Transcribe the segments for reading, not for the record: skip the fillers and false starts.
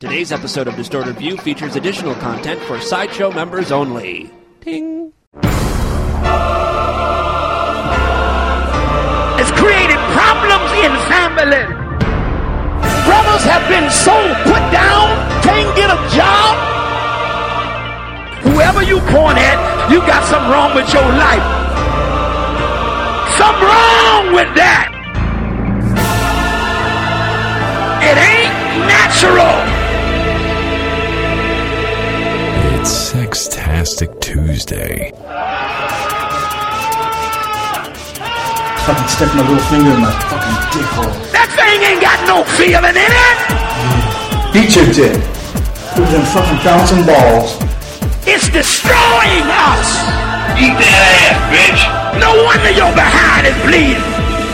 Today's episode of Distorted View features additional content for Sideshow members only. Ting. It's created problems in family. Brothers have been so put down, can't get a job. Whoever you point at, you got something wrong with your life. Something wrong with that. It ain't natural. It's Sextastic Tuesday. Fucking stick my little finger in my fucking dick hole. That thing ain't got no feeling in it. Beat your dick. With them fucking bouncing balls. It's destroying us. Eat that ass, bitch. No wonder your behind is bleeding.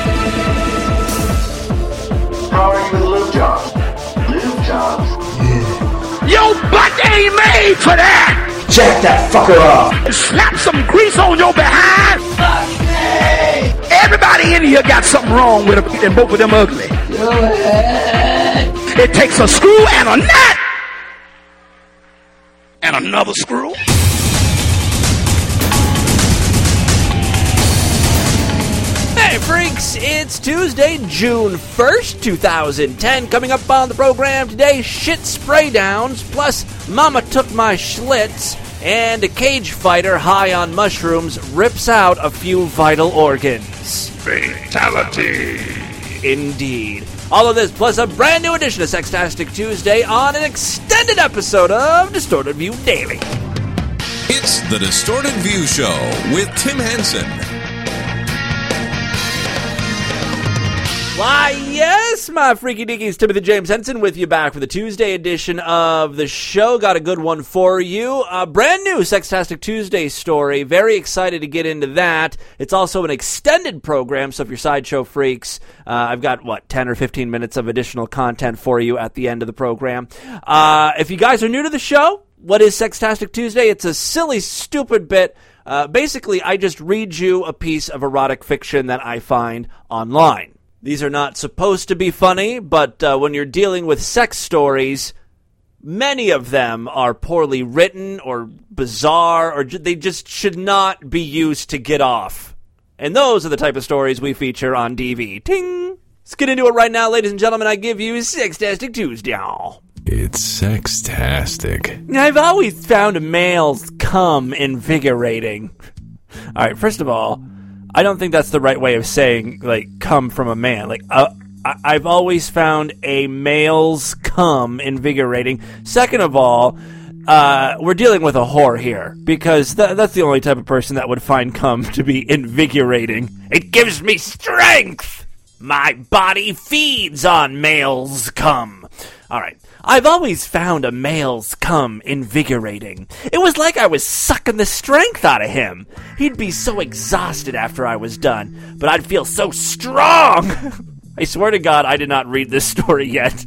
How are you with lube jobs? Lube jobs? Your butt ain't made for that. Jack that fucker off. Slap some grease on your behind. Everybody in here got something wrong with them, and both of them ugly. It takes a screw and a nut. And another screw. Hey freaks, it's Tuesday, June 1st, 2010. Coming up on the program today, shit spray downs, plus Mama Took My Schlitz, and a cage fighter high on mushrooms rips out a few vital organs. Fatality. Indeed. All of this plus a brand new edition of Sextastic Tuesday on an extended episode of Distorted View Daily. It's the Distorted View Show with Tim Henson. Why, yes, my freaky deakies, Timothy James Henson with you back for the Tuesday edition of the show. Got a good one for you. A brand new Sextastic Tuesday story. Very excited to get into that. It's also an extended program, so if you're Sideshow freaks, I've got, 10 or 15 minutes of additional content for you at the end of the program. If you guys are new to the show, what is Sextastic Tuesday? It's a silly, stupid bit. Basically, I just read you a piece of erotic fiction that I find online. These are not supposed to be funny, but when you're dealing with sex stories, many of them are poorly written or bizarre, or they just should not be used to get off. And those are the type of stories we feature on DV. Ting! Let's get into it right now, ladies and gentlemen. I give you Sextastic Tuesday. It's Sextastic. I've always found males cum invigorating. All right, first of all, I don't think that's the right way of saying, come from a man. I've always found a male's cum invigorating. Second of all, we're dealing with a whore here, because that's the only type of person that would find cum to be invigorating. It gives me strength! My body feeds on male's cum. All right. I've always found a male's cum invigorating. It was like I was sucking the strength out of him. He'd be so exhausted after I was done, but I'd feel so strong. I swear to God, I did not read this story yet.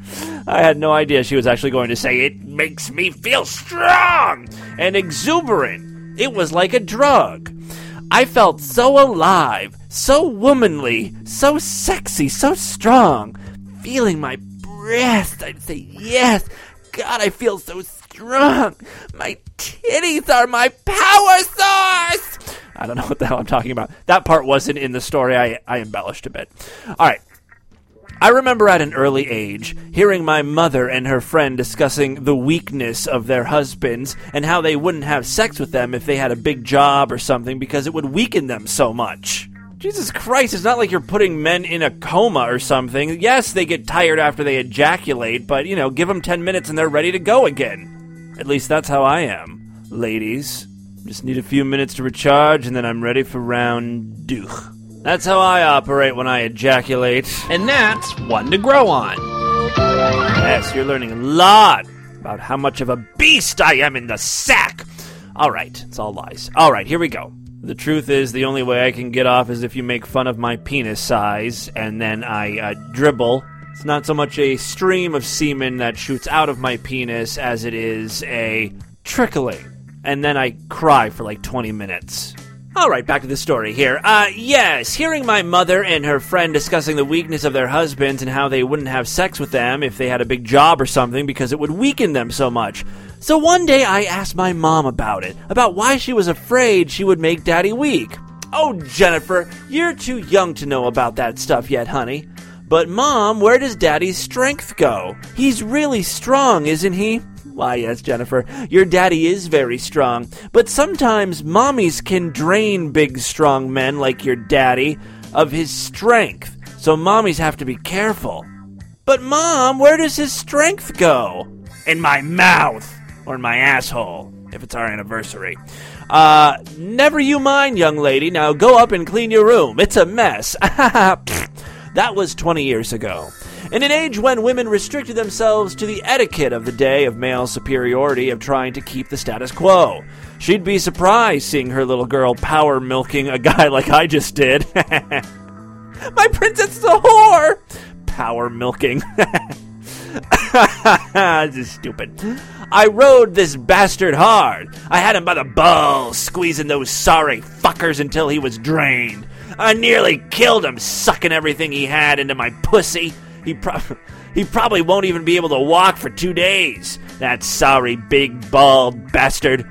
I had no idea she was actually going to say, it makes me feel strong and exuberant. It was like a drug. I felt so alive, so womanly, so sexy, so strong. Feeling my breast, I'd say, yes, God, I feel so strong. My titties are my power source. I don't know what the hell I'm talking about. That part wasn't in the story. I embellished a bit. All right. I remember at an early age hearing my mother and her friend discussing the weakness of their husbands and how they wouldn't have sex with them if they had a big job or something because it would weaken them so much. Jesus Christ, it's not like you're putting men in a coma or something. Yes, they get tired after they ejaculate, but, give them 10 minutes and they're ready to go again. At least that's how I am, ladies. Just need a few minutes to recharge and then I'm ready for round deux. That's how I operate when I ejaculate. And that's one to grow on. Yes, you're learning a lot about how much of a beast I am in the sack. All right, it's all lies. All right, here we go. The truth is, the only way I can get off is if you make fun of my penis size, and then I dribble. It's not so much a stream of semen that shoots out of my penis as it is a trickling. And then I cry for 20 minutes. All right, back to the story here. Yes, hearing my mother and her friend discussing the weakness of their husbands and how they wouldn't have sex with them if they had a big job or something because it would weaken them so much. So one day I asked my mom about it, about why she was afraid she would make Daddy weak. Oh, Jennifer, you're too young to know about that stuff yet, honey. But Mom, where does Daddy's strength go? He's really strong, isn't he? Why, yes, Jennifer, your daddy is very strong, but sometimes mommies can drain big, strong men like your daddy of his strength, so mommies have to be careful. But Mom, where does his strength go? In my mouth, or in my asshole, if it's our anniversary. Never you mind, young lady, now go up and clean your room, it's a mess. That was 20 years ago. In an age when women restricted themselves to the etiquette of the day of male superiority of trying to keep the status quo. She'd be surprised seeing her little girl power milking a guy like I just did. My princess is a whore! Power milking. This is stupid. I rode this bastard hard. I had him by the balls, squeezing those sorry fuckers until he was drained. I nearly killed him, sucking everything he had into my pussy. He probably won't even be able to walk for 2 days. That sorry, big, bald bastard.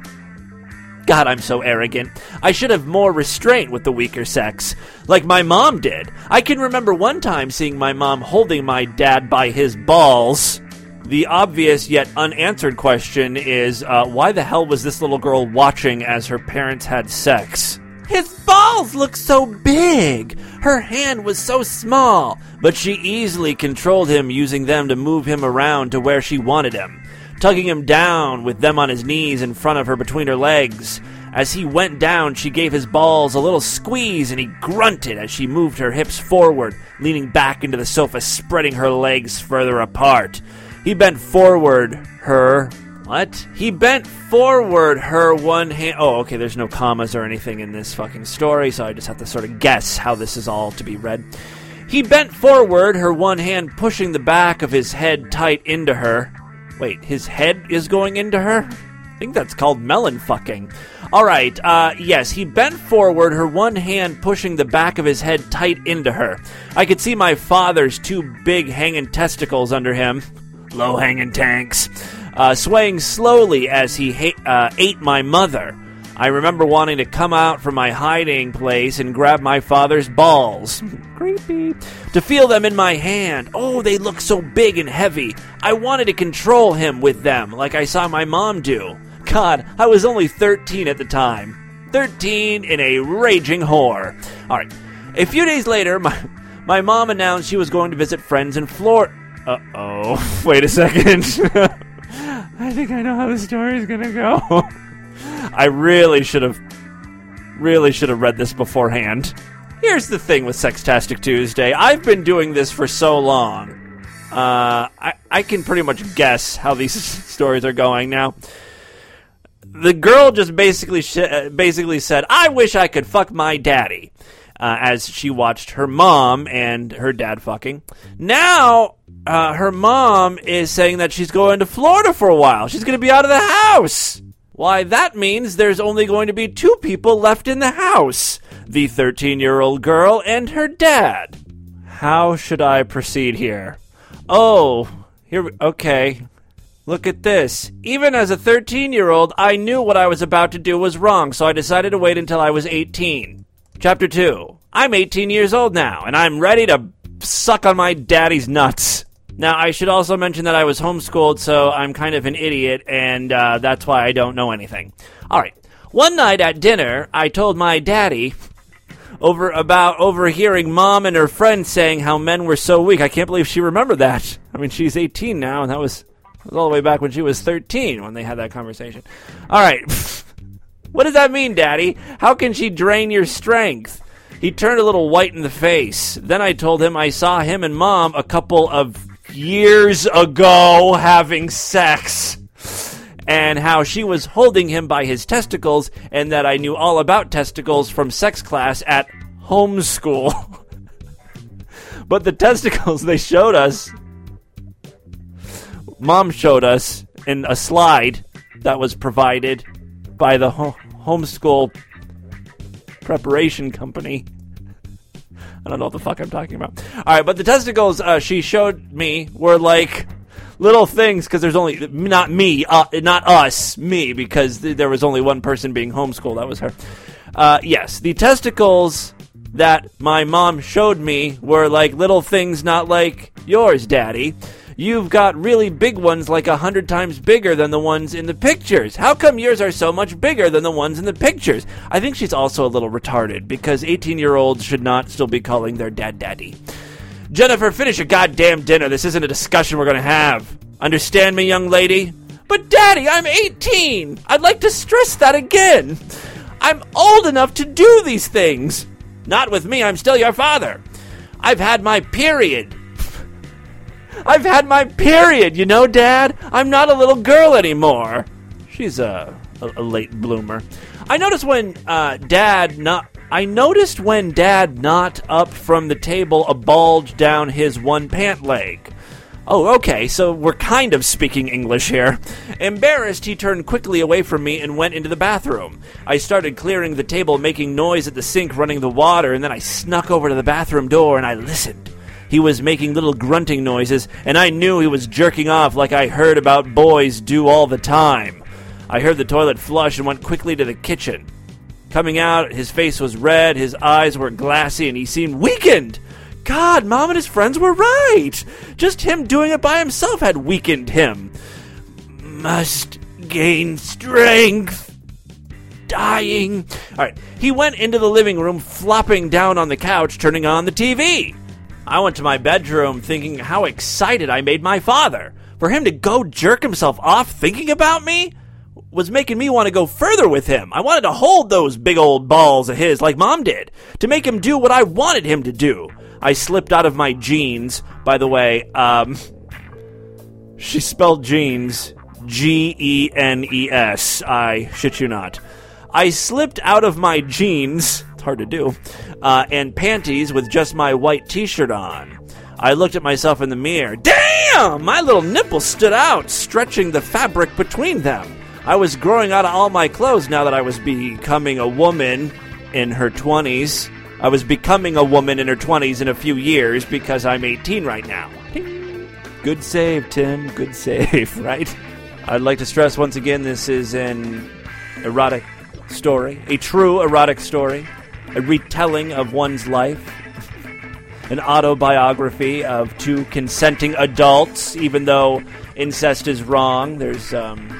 God, I'm so arrogant. I should have more restraint with the weaker sex, like my mom did. I can remember one time seeing my mom holding my dad by his balls. The obvious yet unanswered question is, why the hell was this little girl watching as her parents had sex? His balls looked so big. Her hand was so small, but she easily controlled him using them to move him around to where she wanted him, tugging him down with them on his knees in front of her between her legs. As he went down, she gave his balls a little squeeze, and he grunted as she moved her hips forward, leaning back into the sofa, spreading her legs further apart. He bent forward her... What? He bent forward her one hand... Oh, okay, there's no commas or anything in this fucking story, so I just have to sort of guess how this is all to be read. He bent forward, her one hand pushing the back of his head tight into her. Wait, his head is going into her? I think that's called melon fucking. Alright, yes, he bent forward, her one hand pushing the back of his head tight into her. I could see my father's 2 big hanging testicles under him. Low-hanging tanks. Swaying slowly as he ate my mother. I remember wanting to come out from my hiding place and grab my father's balls. Creepy. To feel them in my hand. Oh, they look so big and heavy. I wanted to control him with them, like I saw my mom do. God, I was only 13 at the time. 13 and a raging whore. Alright, a few days later, my mom announced she was going to visit friends in Florida. Uh-oh. Wait a second. I think I know how the story's gonna go. I really should have read this beforehand. Here's the thing with Sextastic Tuesday. I've been doing this for so long. I can pretty much guess how these stories are going now. The girl just basically said, I wish I could fuck my daddy, as she watched her mom and her dad fucking. Now... her mom is saying that she's going to Florida for a while. She's going to be out of the house. Why, that means there's only going to be 2 people left in the house. The 13-year-old girl and her dad. How should I proceed here? Oh, okay. Look at this. Even as a 13-year-old, I knew what I was about to do was wrong, so I decided to wait until I was 18. Chapter 2. I'm 18 years old now, and I'm ready to suck on my daddy's nuts. Now, I should also mention that I was homeschooled, so I'm kind of an idiot, and that's why I don't know anything. All right. One night at dinner, I told my daddy about overhearing Mom and her friend saying how men were so weak. I can't believe she remembered that. I mean, she's 18 now, and that was all the way back when she was 13 when they had that conversation. All right. What does that mean, Daddy? How can she drain your strength? He turned a little white in the face. Then I told him I saw him and Mom a couple of years ago having sex, and how she was holding him by his testicles, and that I knew all about testicles from sex class at homeschool. But the testicles they showed us, Mom showed us in a slide that was provided by the homeschool preparation company. I don't know what the fuck I'm talking about. All right, but the testicles she showed me were like little things, because there's only, not me, not us, me, because there was only one person being homeschooled. That was her. Yes, the testicles that my mom showed me were like little things, not like yours, Daddy. You've got really big ones, like 100 times bigger than the ones in the pictures. How come yours are so much bigger than the ones in the pictures? I think she's also a little retarded, because 18-year-olds should not still be calling their dad Daddy. Jennifer, finish your goddamn dinner. This isn't a discussion we're going to have. Understand me, young lady? But Daddy, I'm 18. I'd like to stress that again. I'm old enough to do these things. Not with me, I'm still your father. I've had my period. I've had my period, you know, Dad? I'm not a little girl anymore. She's a late bloomer. I noticed when Dad knocked up from the table a bulge down his one pant leg. Oh, okay, so we're kind of speaking English here. Embarrassed, he turned quickly away from me and went into the bathroom. I started clearing the table, making noise at the sink, running the water, and then I snuck over to the bathroom door and I listened. He was making little grunting noises, and I knew he was jerking off like I heard about boys do all the time. I heard the toilet flush and went quickly to the kitchen. Coming out, his face was red, his eyes were glassy, and he seemed weakened. God, Mom and his friends were right. Just him doing it by himself had weakened him. Must gain strength. Dying. All right, he went into the living room, flopping down on the couch, turning on the TV. I went to my bedroom thinking how excited I made my father. For him to go jerk himself off thinking about me was making me want to go further with him. I wanted to hold those big old balls of his like Mom did, to make him do what I wanted him to do. I slipped out of my jeans. By the way, she spelled jeans G-E-N-E-S. I shit you not. I slipped out of my jeans, it's hard to do, and panties with just my white t-shirt on. I looked at myself in the mirror. Damn! My little nipples stood out, stretching the fabric between them. I was growing out of all my clothes now that I was becoming a woman in her 20s. I was becoming a woman in her 20s in a few years because I'm 18 right now. Good save, Tim. Good save, right? I'd like to stress once again, this is an erotic story, a true erotic story, a retelling of one's life, an autobiography of two consenting adults, even though incest is wrong. There's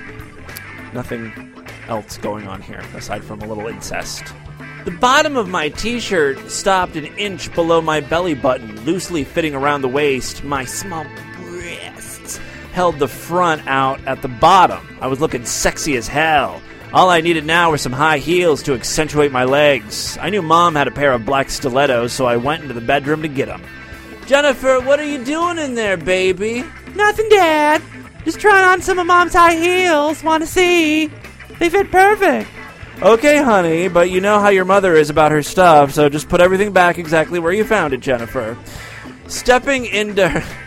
nothing else going on here aside from a little incest. The bottom of my t-shirt stopped an inch below my belly button, loosely fitting around the waist. My small breasts held the front out at the bottom. I was looking sexy as hell. All I needed now were some high heels to accentuate my legs. I knew Mom had a pair of black stilettos, so I went into the bedroom to get them. Jennifer, what are you doing in there, baby? Nothing, Dad. Just trying on some of Mom's high heels. Want to see? They fit perfect. Okay, honey, but you know how your mother is about her stuff, so just put everything back exactly where you found it, Jennifer. Stepping into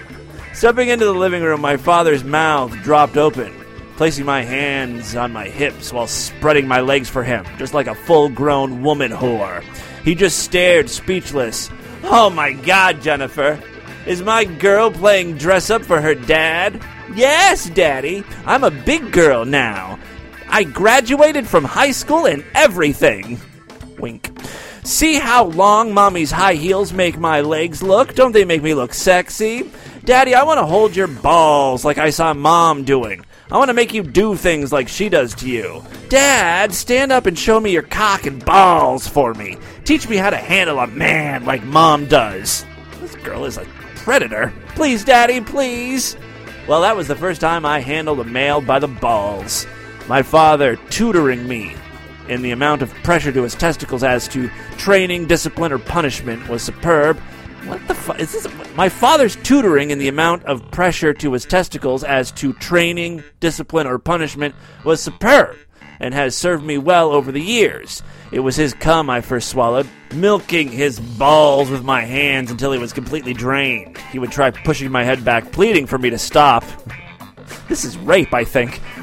the living room, my father's mouth dropped open, placing my hands on my hips while spreading my legs for him, just like a full-grown woman whore. He just stared, speechless. Oh my God, Jennifer. Is my girl playing dress-up for her dad? Yes, Daddy. I'm a big girl now. I graduated from high school and everything. Wink. See how long Mommy's high heels make my legs look? Don't they make me look sexy? Daddy, I want to hold your balls like I saw Mom doing. I want to make you do things like she does to you. Dad, stand up and show me your cock and balls for me. Teach me how to handle a man like Mom does. This girl is a predator. Please, Daddy, please. Well, that was the first time I handled a male by the balls. My father tutoring me in the amount of pressure to his testicles as to training, discipline, or punishment was superb. What the fuck is this? My father's tutoring in the amount of pressure to his testicles as to training, discipline, or punishment was superb and has served me well over the years. It was his cum I first swallowed, milking his balls with my hands until he was completely drained. He would try pushing my head back, pleading for me to stop. This is rape, I think.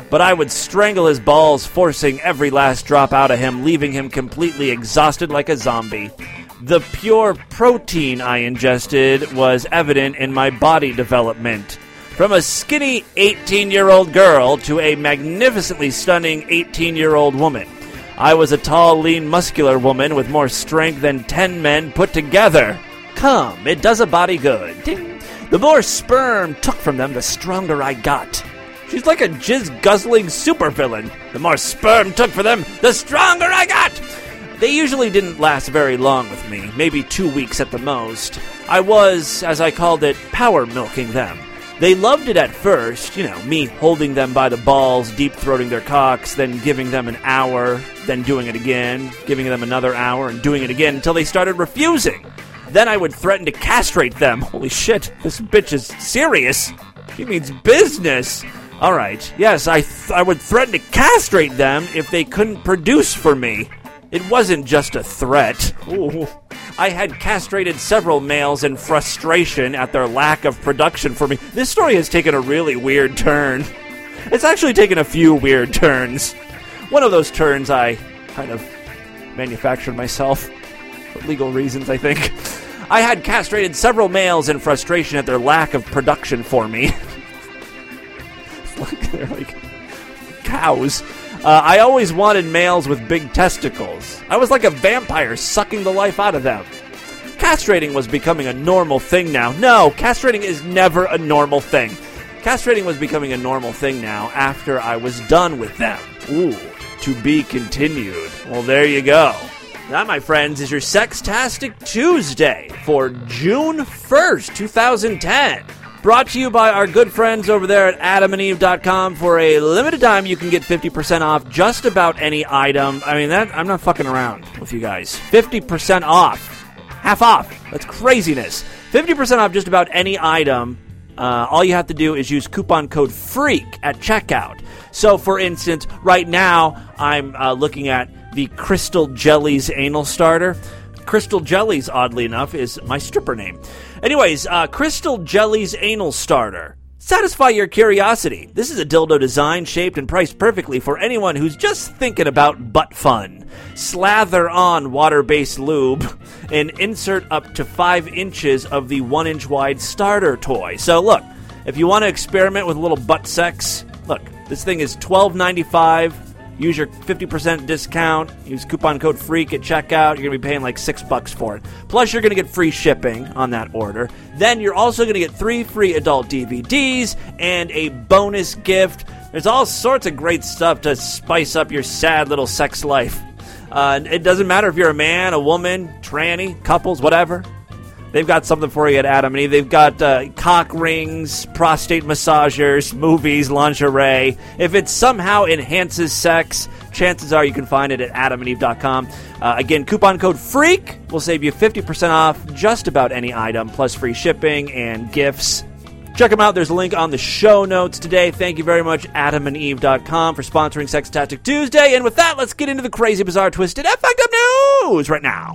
but I would strangle his balls, forcing every last drop out of him, leaving him completely exhausted like a zombie. The pure protein I ingested was evident in my body development. From a skinny 18-year-old girl to a magnificently stunning 18-year-old woman. I was a tall, lean, muscular woman with more strength than 10 men put together. Come, it does a body good. Ding. The more sperm took from them, the stronger I got. She's like a jizz-guzzling supervillain. The more sperm took for them, the stronger I got. They usually didn't last very long with me, maybe 2 weeks at the most. I was, as I called it, power milking them. They loved it at first, me holding them by the balls, deep-throating their cocks, then giving them an hour, then doing it again, giving them another hour, and doing it again until they started refusing. Then I would threaten to castrate them. Holy shit, this bitch is serious. She means business. All right, yes, I would threaten to castrate them if they couldn't produce for me. It wasn't just a threat. Ooh. I had castrated several males in frustration at their lack of production for me. This story has taken a really weird turn. It's actually taken a few weird turns. One of those turns I kind of manufactured myself for legal reasons, I think. I had castrated several males in frustration at their lack of production for me. They're like cows. I always wanted males with big testicles. I was like a vampire sucking the life out of them. Castrating was becoming a normal thing now. No, castrating is never a normal thing. Castrating was becoming a normal thing now after I was done with them. Ooh, to be continued. Well, there you go. That, my friends, is your Sextastic Tuesday for June 1st, 2010. Brought to you by our good friends over there at adamandeve.com. For a limited time, you can get 50% off just about any item. I mean, I'm not fucking around with you guys. 50% off. Half off. That's craziness. 50% off just about any item. All you have to do is use coupon code FREAK at checkout. So, for instance, right now, I'm looking at the Crystal Jellies Anal Starter. Crystal Jellies, oddly enough, is my stripper name. Anyways, Crystal Jellies Anal Starter. Satisfy your curiosity. This is a dildo designed, shaped, and priced perfectly for anyone who's just thinking about butt fun. Slather on water-based lube and insert up to 5 inches of the 1-inch wide starter toy. So look, if you want to experiment with a little butt sex, look, this thing is $12.95. Use your 50% discount. Use coupon code FREAK at checkout. You're going to be paying like $6 for it. Plus, you're going to get free shipping on that order. Then you're also going to get 3 free adult DVDs and a bonus gift. There's all sorts of great stuff to spice up your sad little sex life. It doesn't matter if you're a man, a woman, tranny, couples, whatever. They've got something for you at Adam and Eve. They've got cock rings, prostate massagers, movies, lingerie. If it somehow enhances sex, chances are you can find it at adamandeve.com. Again, coupon code FREAK will save you 50% off just about any item, plus free shipping and gifts. Check them out. There's a link on the show notes today. Thank you very much, adamandeve.com, for sponsoring Sextastic Tuesday. And with that, let's get into the crazy, bizarre, twisted, and fucked up news right now.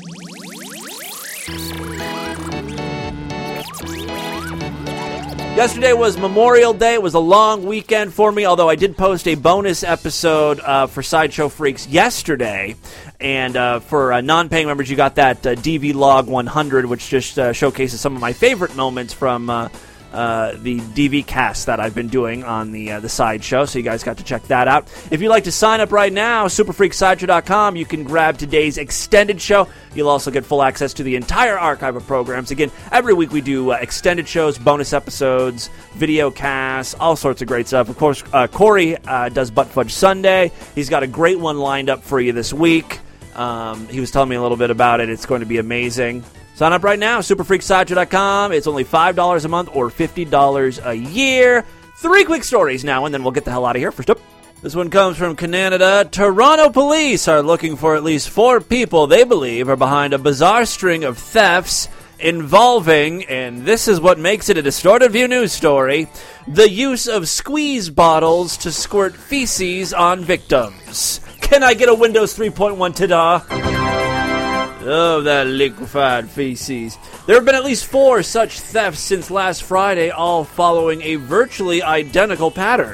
Yesterday was Memorial Day. It was a long weekend for me, although I did post a bonus episode for Sideshow Freaks yesterday. And for non-paying members, you got that DV Log 100, which just showcases some of my favorite moments from the DV cast that I've been doing on the Sideshow. So you guys got to check that out. If you'd like to sign up right now, superfreaksideshow.com, you can grab today's extended show. You'll also get full access to the entire archive of programs. Again, every week we do extended shows, bonus episodes, video casts, all sorts of great stuff. Of course, Corey does Butt Fudge Sunday. He's got a great one lined up for you this week. He was telling me a little bit about it. It's going to be amazing. Sign up right now, superfreaksideshow.com. It's only $5 a month or $50 a year. 3 quick stories now, and then we'll get the hell out of here. First up, this one comes from Canada. Toronto police are looking for at least 4 people they believe are behind a bizarre string of thefts involving, and this is what makes it a Distorted View news story, the use of squeeze bottles to squirt feces on victims. Can I get a Windows 3.1 ta-da? Oh, that liquefied feces. There have been at least 4 such thefts since last Friday, all following a virtually identical pattern.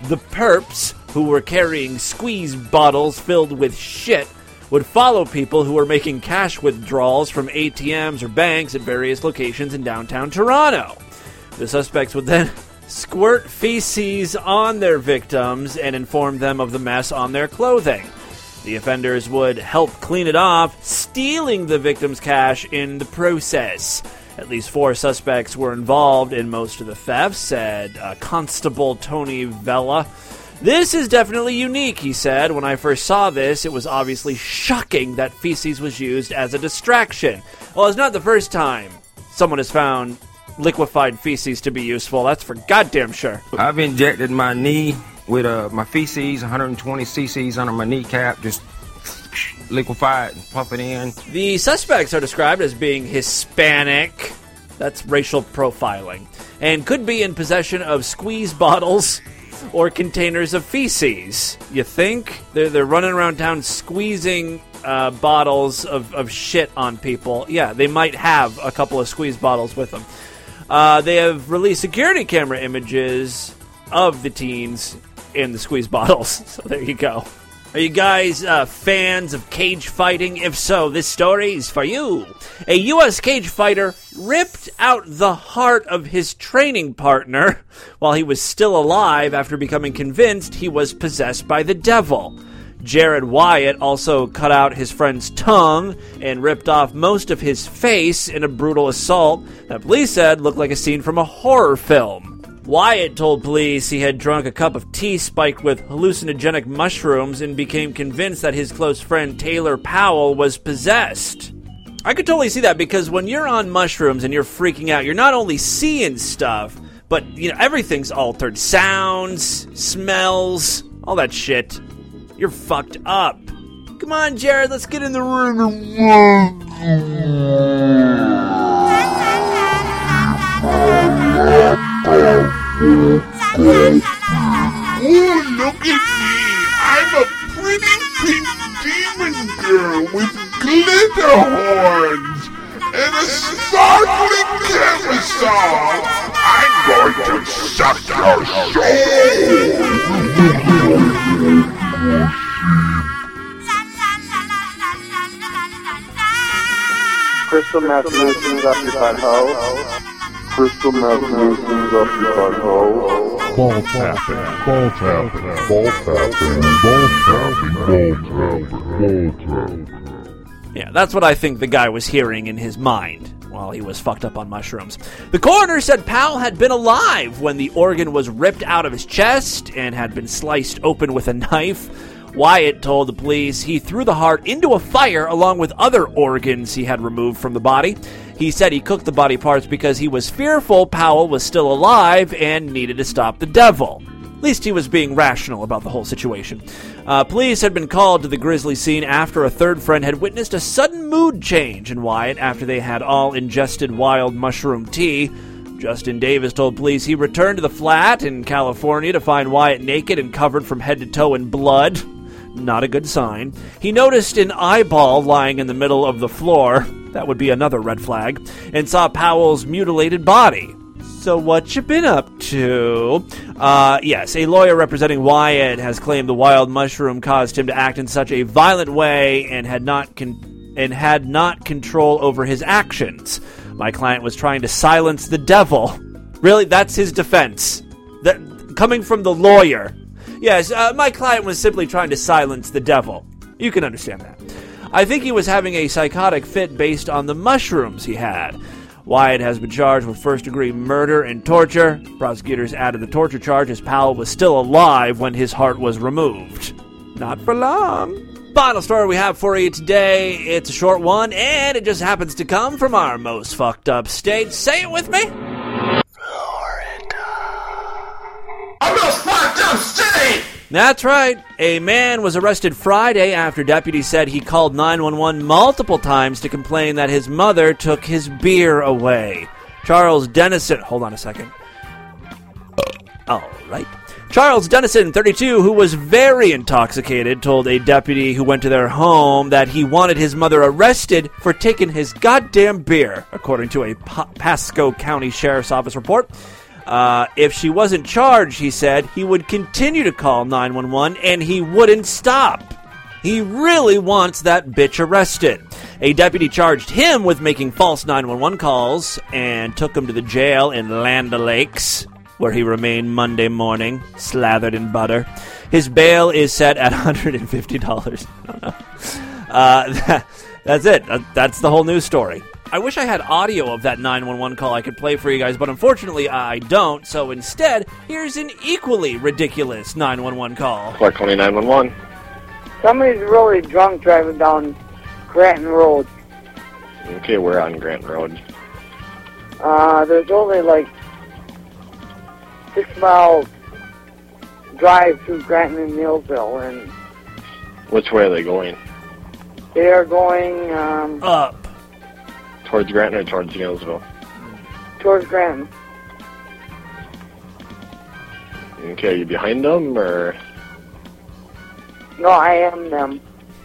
The perps, who were carrying squeeze bottles filled with shit, would follow people who were making cash withdrawals from ATMs or banks at various locations in downtown Toronto. The suspects would then squirt feces on their victims and inform them of the mess on their clothing. The offenders would help clean it off, stealing the victim's cash in the process. At least 4 suspects were involved in most of the thefts, said Constable Tony Vella. This is definitely unique, he said. When I first saw this, it was obviously shocking that feces was used as a distraction. Well, it's not the first time someone has found liquefied feces to be useful. That's for goddamn sure. I've injected my knee with my feces, 120 cc's under my kneecap, just liquefy it and pump it in. The suspects are described as being Hispanic. That's racial profiling. And could be in possession of squeeze bottles or containers of feces. You think? They're running around town squeezing bottles of shit on people. Yeah, they might have a couple of squeeze bottles with them. They have released security camera images of the teens in the squeeze bottles. So there you go. Are you guys fans of cage fighting? If so, this story is for you. A U.S. cage fighter ripped out the heart of his training partner while he was still alive after becoming convinced he was possessed by the devil. Jared Wyatt also cut out his friend's tongue and ripped off most of his face in a brutal assault that police said looked like a scene from a horror film. Wyatt told police he had drunk a cup of tea spiked with hallucinogenic mushrooms and became convinced that his close friend Taylor Powell was possessed. I could totally see that, because when you're on mushrooms and you're freaking out, you're not only seeing stuff, but everything's altered. Sounds, smells, all that shit. You're fucked up. Come on, Jared, let's get in the ring. Oh, look at me. I'm a pretty pink demon girl with glitter horns and a sparkling camisole. I'm going to suck your soul. Crystal Mathematicians occupied hoe. Crystal Mathematicians occupied hoe. Ball tapping, ball tapping, ball tapping, ball tapping, ball tapping, ball tapping. Yeah, that's what I think the guy was hearing in his mind while he was fucked up on mushrooms. The coroner said Powell had been alive when the organ was ripped out of his chest and had been sliced open with a knife. Wyatt told the police he threw the heart into a fire along with other organs he had removed from the body. He said he cooked the body parts because he was fearful Powell was still alive and needed to stop the devil. At least he was being rational about the whole situation. Police had been called to the grisly scene after a third friend had witnessed a sudden mood change in Wyatt after they had all ingested wild mushroom tea. Justin Davis told police he returned to the flat in California to find Wyatt naked and covered from head to toe in blood. Not a good sign. He noticed an eyeball lying in the middle of the floor. That would be another red flag. And saw Powell's mutilated body. So what you been up to? Yes, a lawyer representing Wyatt has claimed the wild mushroom caused him to act in such a violent way and had not control over his actions. My client was trying to silence the devil. Really? That's his defense? That coming from the lawyer. Yes, my client was simply trying to silence the devil. You can understand that. I think he was having a psychotic fit based on the mushrooms he had. Wyatt has been charged with first-degree murder and torture. Prosecutors added the torture charge as Powell was still alive when his heart was removed. Not for long. Final story we have for you today. It's a short one, and it just happens to come from our most fucked up state. Say it with me. I'm most fucked up city! That's right. A man was arrested Friday after deputies said he called 911 multiple times to complain that his mother took his beer away. Charles Dennison... Hold on a second. All right. Charles Dennison, 32, who was very intoxicated, told a deputy who went to their home that he wanted his mother arrested for taking his goddamn beer, according to a Pasco County Sheriff's Office report. If she wasn't charged, he said, he would continue to call 911 and he wouldn't stop. He really wants that bitch arrested. A deputy charged him with making false 911 calls and took him to the jail in Land O'Lakes, where he remained Monday morning, slathered in butter. His bail is set at $150. I don't know. That's it. That's the whole news story. I wish I had audio of that 911 call I could play for you guys, but unfortunately I don't. So instead, here's an equally ridiculous 911 call. Clark County 911. Somebody's really drunk driving down Granton Road. Okay, we're on Granton Road. There's only like 6 mile drive through Granton and Neillsville, and Which way are they going? they are going Up. Towards Granton or towards Neillsville? towards Granton. Okay, are you behind them, or No, I am them.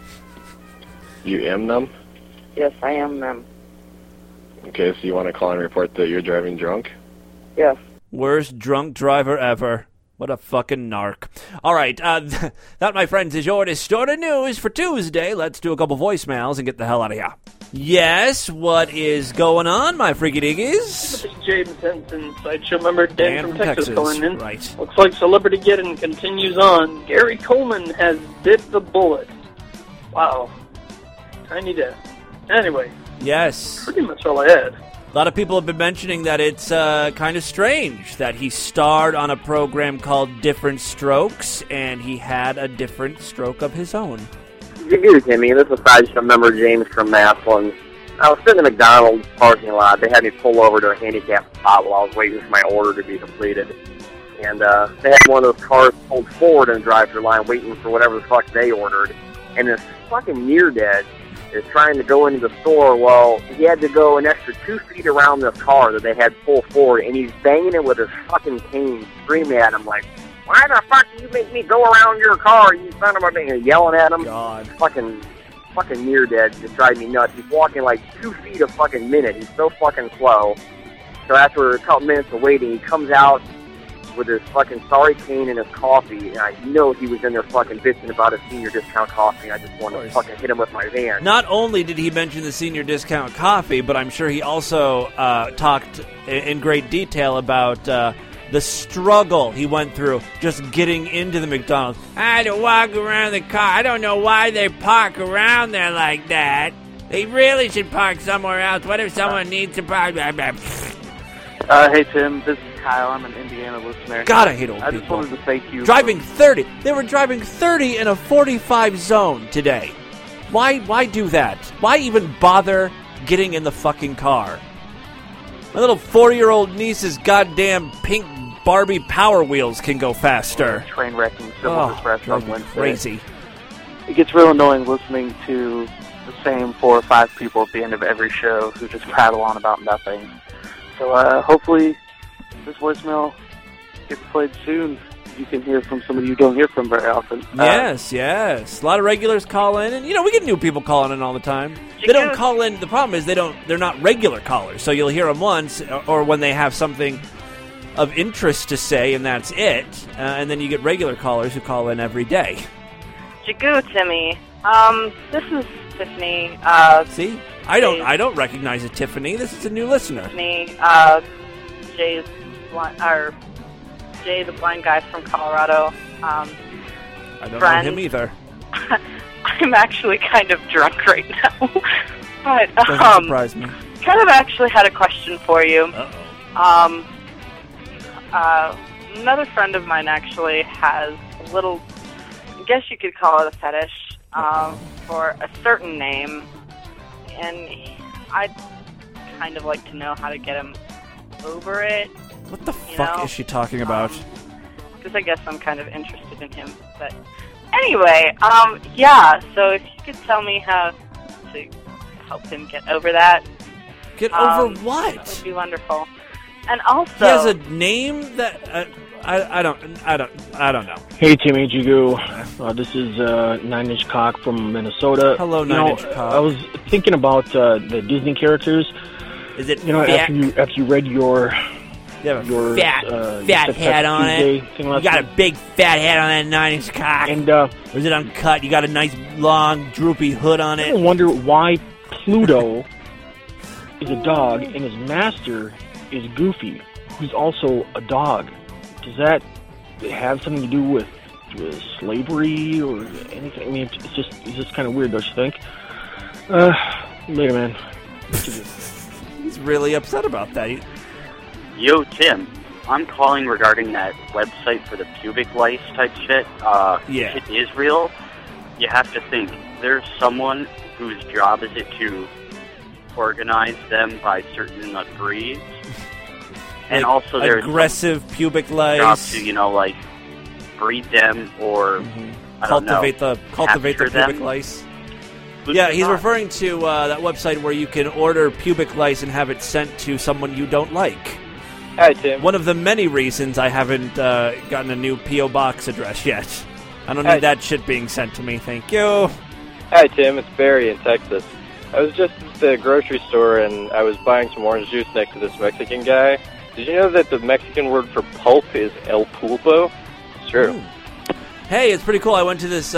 you am them? Yes, I am them. Okay, so you want to call and report that you're driving drunk? Yes. Worst drunk driver ever. What a fucking narc. All right, that, my friends, is your distorted news for Tuesday. Let's do a couple voicemails and get the hell out of here. Yes, what is going on, my freaky diggies? This is James Henson, Sideshow member Dan from Texas calling in. Right. Looks like Celebrity Geddon continues on. Gary Coleman has bit the bullet. Wow. Tiny death. Anyway. Yes. Pretty much all I had. A lot of people have been mentioning that it's kind of strange that he starred on a program called Different Strokes, and he had a different stroke of his own. Good, Timmy. This is Sideshow member James from Massillon. I was sitting in the McDonald's parking lot. They had me pull over to a handicapped spot while I was waiting for my order to be completed. And they had one of those cars pulled forward in the drive-thru line waiting for whatever the fuck they ordered. And this fucking near-dead is trying to go into the store. Well, he had to go an extra 2 feet around this car that they had pulled forward, and he's banging it with his fucking cane, screaming at him like, "Why the fuck do you make me go around your car, you son of a bitch?" Yelling at him. God. Fucking near dead, just driving me nuts. He's walking like 2 feet a fucking minute. He's so fucking slow. So after a couple minutes of waiting, he comes out with his fucking sorry cane and his coffee, and I know he was in there fucking bitching about his senior discount coffee, and I just wanted to fucking hit him with my van. Not only did he mention the senior discount coffee, but I'm sure he also talked in great detail about the struggle he went through just getting into the McDonald's. I had to walk around the car. I don't know why they park around there like that. They really should park somewhere else. What if someone needs to park? Hey, Tim. This is Kyle. I'm an Indiana listener. God, I hate old people. I just wanted to thank you. Driving 30. They were driving 30 in a 45 zone today. Why do that? Why even bother getting in the fucking car? My little 4-year-old niece's goddamn pink Barbie Power Wheels can go faster. Train wrecking Civil Express on Wednesday. Crazy. It gets real annoying listening to the same 4 or 5 people at the end of every show who just prattle on about nothing. So hopefully this voicemail gets played soon. You can hear from somebody you don't hear from very often. Yes. A lot of regulars call in, and we get new people calling in all the time. They don't call in. The problem is they're not regular callers. So you'll hear them once, or when they have something of interest to say, and that's it. And then you get regular callers who call in every day. Jagoo, Timmy. This is Tiffany. See, I don't recognize a Tiffany. This is a new listener. Tiffany. Jay, the blind guy from Colorado. I don't know him either. I'm actually kind of drunk right now, but doesn't surprise me. Kind of actually had a question for you. Uh-oh. Another friend of mine actually has a little, I guess you could call it a fetish, for a certain name, and I'd kind of like to know how to get him over it. What the fuck is she talking about? Because I guess I'm kind of interested in him. But anyway, yeah, so if you could tell me how to help him get over that. Get over what? That would be wonderful. And also, he has a name that I don't know. Hey, Timmy Jagoo. This is 9 Inch Cock from Minnesota. Hello, 9 Inch Cock. I was thinking about the Disney characters. Is it after you read your You have a your fat hat on it. You got a big fat hat on that 9-inch cock. And or is it uncut? You got a nice, long, droopy hood on it. I wonder why Pluto is a dog and his master is Goofy, who's also a dog. Does that have something to do with slavery or anything? I mean, it's just kind of weird, don't you think? Mega Man. He's really upset about that. Yo, Tim. I'm calling regarding that website for the pubic lice type shit. Yeah. If it is real, you have to think there's someone whose job is it to organize them by certain breeds. And Like also there's aggressive pubic lice. job to, breed them or cultivate the capture pubic them. lice. Yeah, he's referring to that website where you can order pubic lice and have it sent to someone you don't like. Hi, Tim. One of the many reasons I haven't gotten a new P.O. Box address yet. I don't need that shit being sent to me, thank you. Hi, Tim. It's Barry in Texas. I was just at the grocery store and I was buying some orange juice next to this Mexican guy. Did you know that the Mexican word for pulp is El Pulpo? It's true. Hey, it's pretty cool. I went to this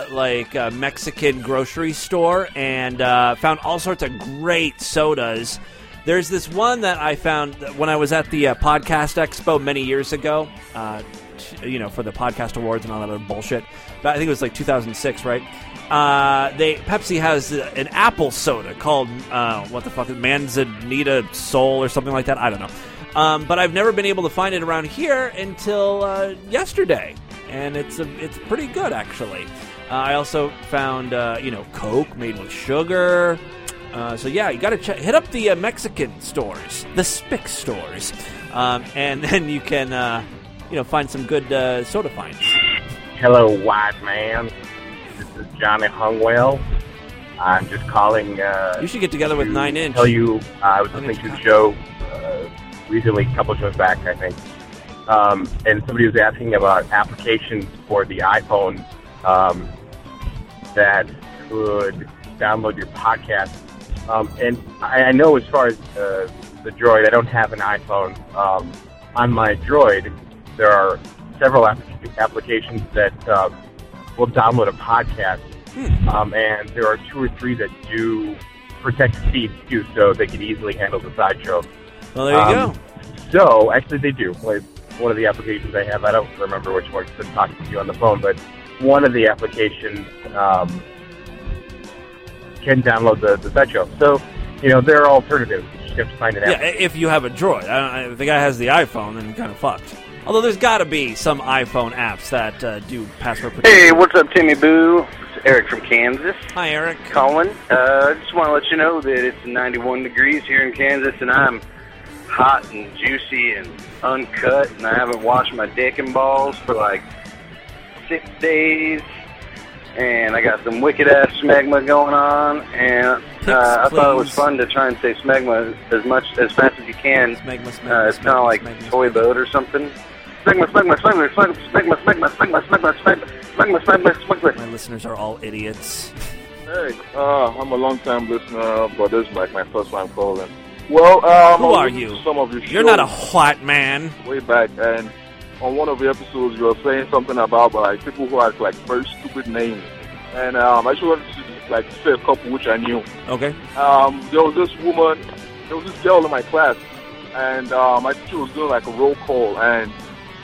Mexican grocery store and found all sorts of great sodas. There's this one that I found when I was at the Podcast Expo many years ago, for the Podcast Awards and all that other bullshit. But I think it was 2006, right? Pepsi has an apple soda called, Manzanita Soul or something like that. I don't know. But I've never been able to find it around here until yesterday. And it's pretty good, actually. I also found, Coke made with sugar. So yeah, you got to hit up the Mexican stores, the Spic stores, and then you can, find some good soda finds. Hello, white man. This is Johnny Hungwell. I'm just calling. You should get together with 9-inch. Tell you, I was listening to the show recently, a couple shows back, I think, and somebody was asking about applications for the iPhone that could download your podcast. And I know as far as the Droid, I don't have an iPhone. On my Droid, there are several applications that will download a podcast. And there are 2 or 3 that do protect the feed, too, so they can easily handle the sideshow. Well, there you go. So, actually, they do. Like, one of the applications I have, I don't remember which one, because I'm talking to you on the phone, but one of the applications can download the sideshow. So, there are alternatives. You just have to find an app. Yeah, if you have a Droid. If the guy has the iPhone, then you're kind of fucked. Although there's got to be some iPhone apps that do password protection. Hey, what's up, Timmy Boo? It's Eric from Kansas. Hi, Eric. Colin. Just want to let you know that it's 91 degrees here in Kansas, and I'm hot and juicy and uncut, and I haven't washed my dick and balls for 6 days. And I got some wicked-ass smegma going on, and I thought it was fun to try and say smegma as fast as you can. It's kind of like toy boat or something. Smegma, smegma, smegma, smegma, smegma, smegma, smegma, smegma, smegma, smegma, smegma. My listeners are all idiots. Hey, I'm a long-time listener, but this is my first time calling. Well, who are you? Some of your You're not a white man. Way back, and on one of the episodes, you were saying something about people who had very stupid names, and I just wanted to say a couple which I knew. Okay. There was this girl in my class, and my teacher was doing a roll call, and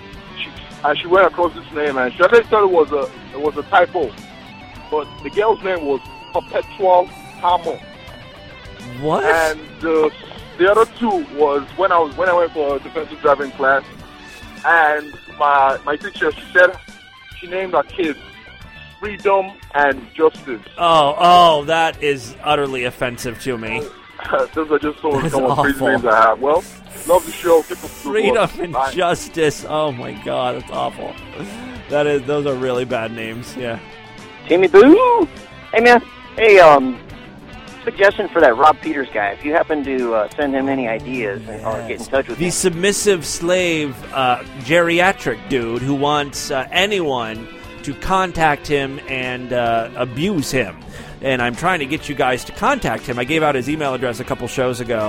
she ran across this name, and she actually thought it was a typo, but the girl's name was Perpetual Hammer. What? And the other two was when I went for defensive driving class. And my teacher, she named our kids Freedom and Justice. Oh, that is utterly offensive to me. Those are just some of crazy names I have. Well, love the show. Freedom and Justice. Oh my God, that's awful. Those are really bad names. Yeah. Timmy Boo. Hey man. Hey, suggestion for that Rob Peters guy. If you happen to send him any ideas or get in touch with him. The submissive slave geriatric dude who wants anyone to contact him and abuse him. And I'm trying to get you guys to contact him. I gave out his email address a couple shows ago.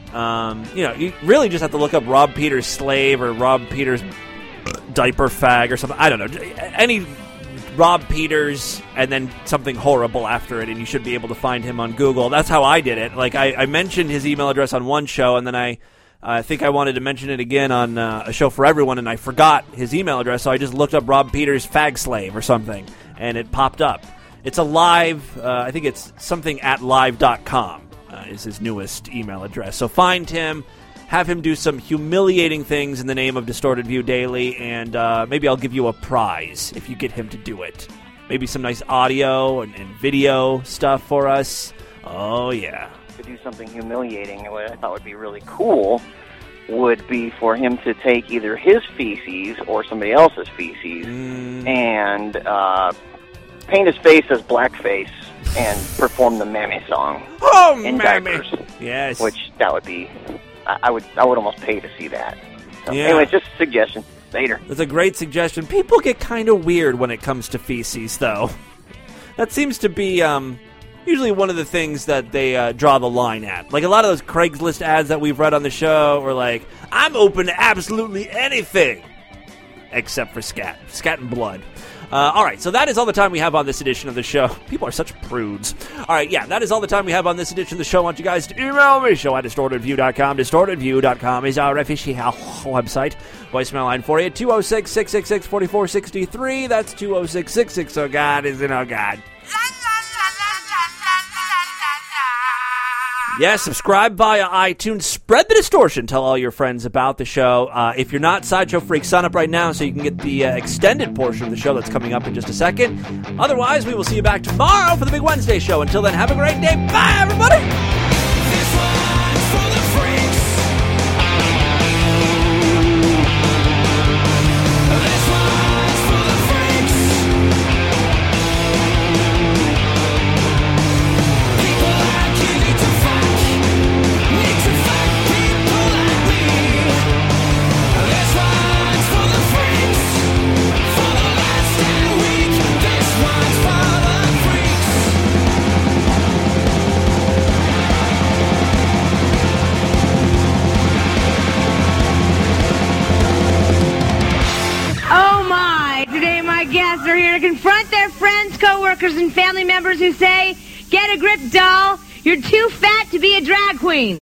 You really just have to look up Rob Peters slave or Rob Peters diaper fag or something. I don't know. Any Rob Peters and then something horrible after it, and you should be able to find him on Google. That's how I did it. Like, I mentioned his email address on one show, and then I think I wanted to mention it again on a show for everyone, and I forgot his email address, so I just looked up Rob Peters fag slave or something, and it popped up. It's a live, I think it's something at live.com is his newest email address. So find him, have him do some humiliating things in the name of Distorted View Daily, and maybe I'll give you a prize if you get him to do it. Maybe some nice audio and video stuff for us. Oh, yeah. To do something humiliating, what I thought would be really cool would be for him to take either his feces or somebody else's feces and paint his face as blackface and perform the Mammy song. Oh, in Mammy! diapers. Yes. Which, that would be... I would almost pay to see that. So, Yeah. Anyway, just a suggestion. Later. That's a great suggestion. People get kind of weird when it comes to feces, though. That seems to be usually one of the things that they draw the line at. Like a lot of those Craigslist ads that we've read on the show are like, I'm open to absolutely anything except for scat. Scat and blood. All right, so that is all the time we have on this edition of the show. People are such prudes. All right, yeah, that is all the time we have on this edition of the show. I want you guys to email me, show at distortedview.com. Distortedview.com is our official website. Voicemail line for you, 206-666-4463. That's 206-66. Oh, God, isn't oh, God. Yes, subscribe via iTunes. Spread the distortion. Tell all your friends about the show. If you're not Sideshow Freak, sign up right now so you can get the extended portion of the show that's coming up in just a second. Otherwise, we will see you back tomorrow for the Big Wednesday show. Until then, have a great day. Bye, everybody! Guests are here to confront their friends, co-workers, and family members who say, "Get a grip, doll. You're too fat to be a drag queen."